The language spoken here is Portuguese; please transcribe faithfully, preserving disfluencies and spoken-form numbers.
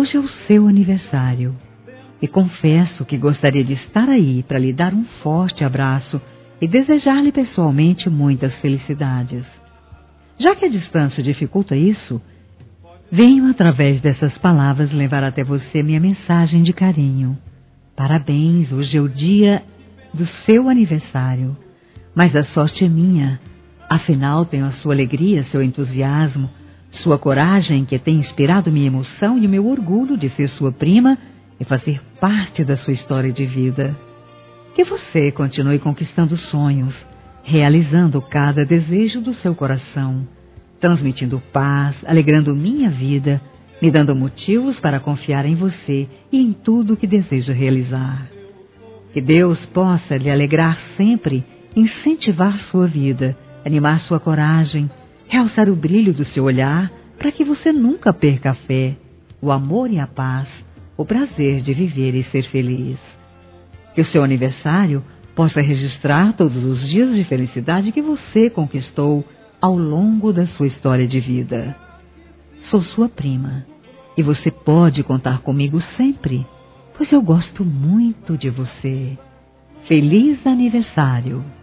Hoje é o seu aniversário e confesso que gostaria de estar aí para lhe dar um forte abraço e desejar-lhe pessoalmente muitas felicidades. Já que a distância dificulta isso, venho através dessas palavras levar até você minha mensagem de carinho. Parabéns, hoje é o dia do seu aniversário, mas a sorte é minha. Afinal, tenho a sua alegria, seu entusiasmo, sua coragem que tem inspirado minha emoção e o meu orgulho de ser sua prima e fazer parte da sua história de vida. Que você continue conquistando sonhos, realizando cada desejo do seu coração, transmitindo paz, alegrando minha vida, me dando motivos para confiar em você e em tudo que deseja realizar. Que Deus possa lhe alegrar sempre, incentivar sua vida, animar sua coragem, realçar o brilho do seu olhar para que você nunca perca a fé, o amor e a paz, o prazer de viver e ser feliz. Que o seu aniversário possa registrar todos os dias de felicidade que você conquistou ao longo da sua história de vida. Sou sua prima e você pode contar comigo sempre, pois eu gosto muito de você. Feliz aniversário!